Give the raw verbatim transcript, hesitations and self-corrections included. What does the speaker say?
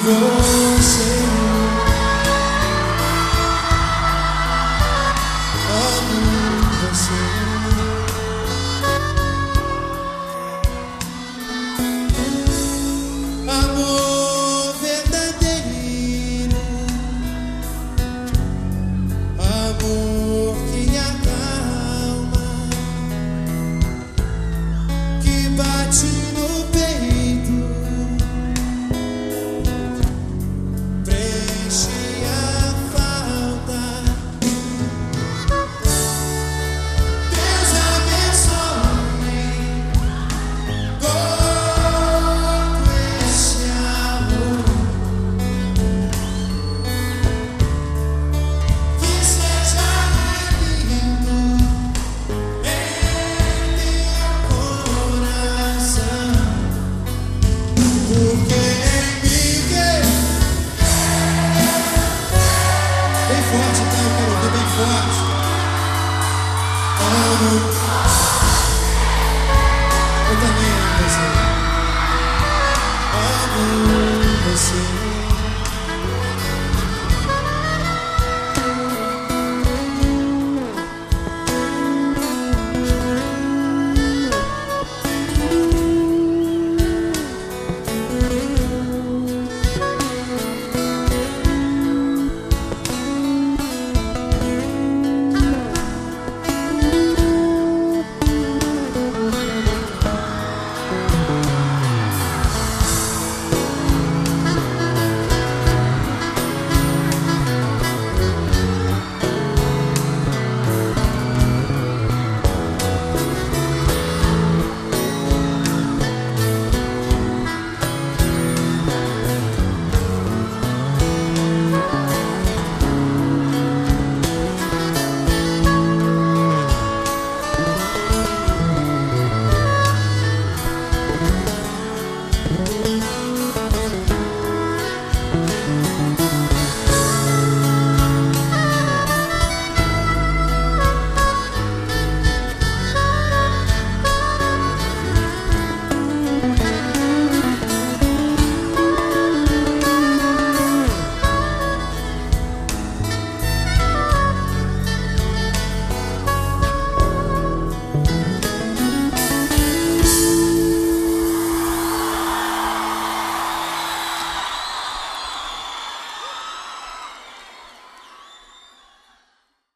você. Amo você. Amor verdadeiro, amor que acalma, que bate no peito, preenche a falta. Deus abençoe todo esse amor, que seja lindo em teu coração, porque em mim bem forte, tá? Eu quero ouvir bem forte. Amo. Eu também amo você. Amo você.